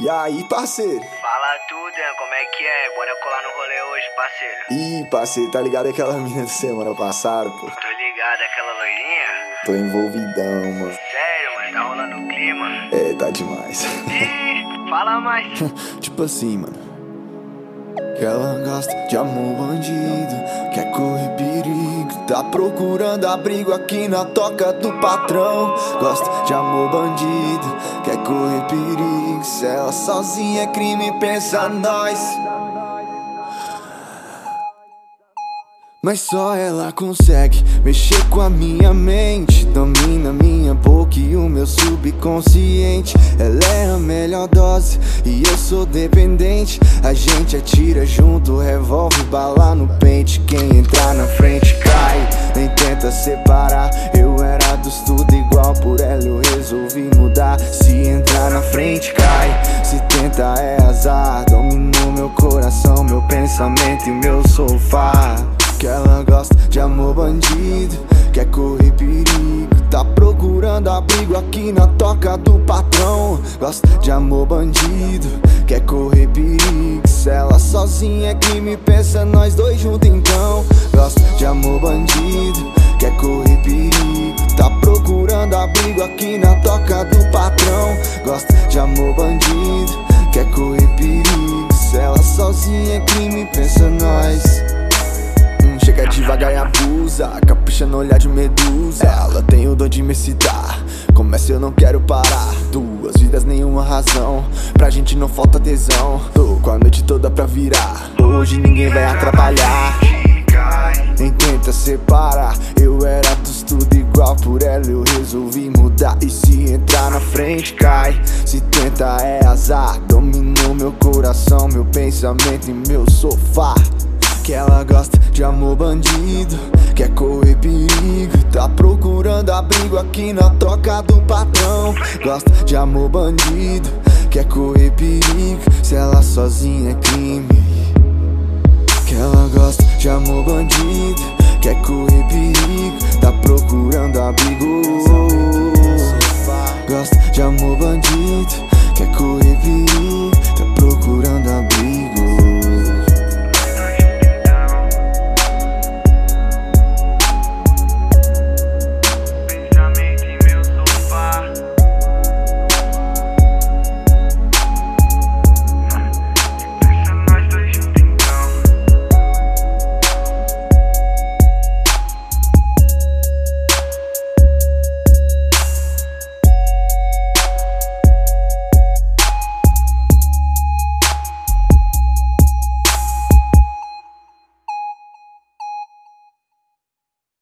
E aí, parceiro? Fala tudo, hein? Como é que é? Bora colar no rolê hoje, parceiro. Ih, parceiro, tá ligado aquela menina de semana passada, pô? Tô ligado, aquela loirinha? Tô envolvidão, mano. Sério, mano? Tá rolando o clima? É, tá demais. Ih, fala mais. Tipo assim, mano. Que ela gosta de amor bandido, quer correr perigo, tá procurando abrigo aqui na toca do patrão. Gosta de amor bandido, quer correr perigo, se ela sozinha é crime, pensa nós. Mas só ela consegue mexer com a minha mente, domina minha boca e o meu subconsciente. Ela é a melhor dose e eu sou dependente. A gente atira junto, revolve bala no pente. Quem entrar na frente cai, nem tenta separar. Eu era dos tudo igual, por ela eu resolvi mudar. Se entrar na frente cai, se tenta é azar. Dominou meu coração, meu pensamento e meu sofá. Que ela gosta de amor bandido, quer correr perigo, tá procurando abrigo aqui na toca do patrão. Gosta de amor bandido, quer correr perigo, se ela sozinha é crime, pensa nós dois juntos então. Gosta de amor bandido, quer correr perigo, tá procurando abrigo aqui na toca do patrão. Gosta de amor bandido, quer correr perigo, se ela sozinha é crime, pensa nós. Chega devagar e abusa, capricha no olhar de medusa. Ela tem o dom de me excitar, começa eu não quero parar. Duas vidas, nenhuma razão, pra gente não falta tesão. Tô com a noite toda pra virar, hoje ninguém vai atrapalhar. Nem tenta separar, eu era dos tudo igual, por ela eu resolvi mudar. E se entrar na frente cai, se tenta é azar. Dominou meu coração, meu pensamento e meu sofá. Que ela gosta de amor bandido, quer correr perigo, tá procurando abrigo aqui na toca do patrão. Gosta de amor bandido, quer correr perigo, se ela sozinha é crime. Que ela gosta de amor bandido, quer correr perigo,